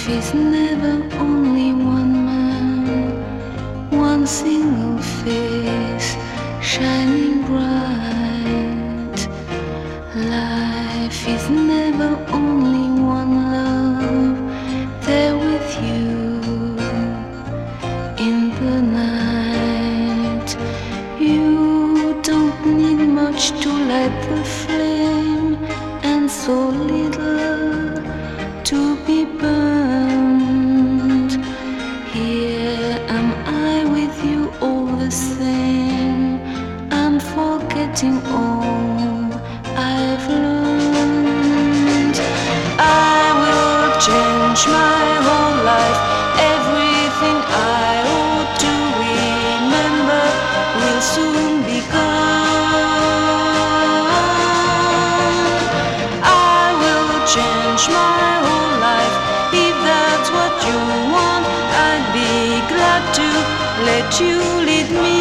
Life is never only one man, one single face shining bright. Life is never only one love there with you in the night. You don't need much to light the flame, and so little to be burned. Here am I with you all the same. I'm forgetting all I've learned. I will change my whole life. Everything I ought to remember will soon be gone. I will change my whole life. If that's what you want, I'd be glad to let you lead me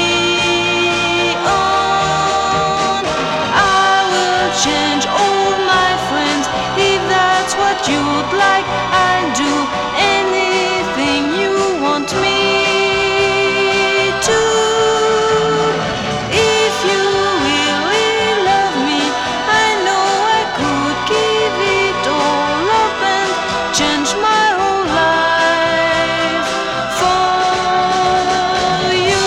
on. I will change all my friends. If that's what you'd like, I'll do anything you want me to. If you really love me, I know I could give it all up and change my whole life for you.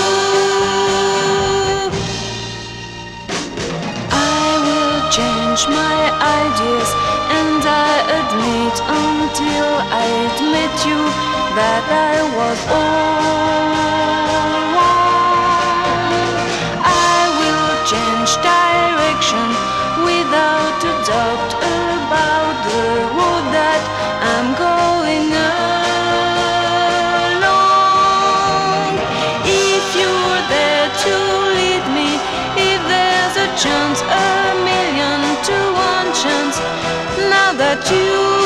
I will change my ideas, and I admit until I'd met you that I was all wrong. I will change direction without a doubt about the road that I'm going along. If you're there to lead me, if there's a chance, a million to one chance, now that you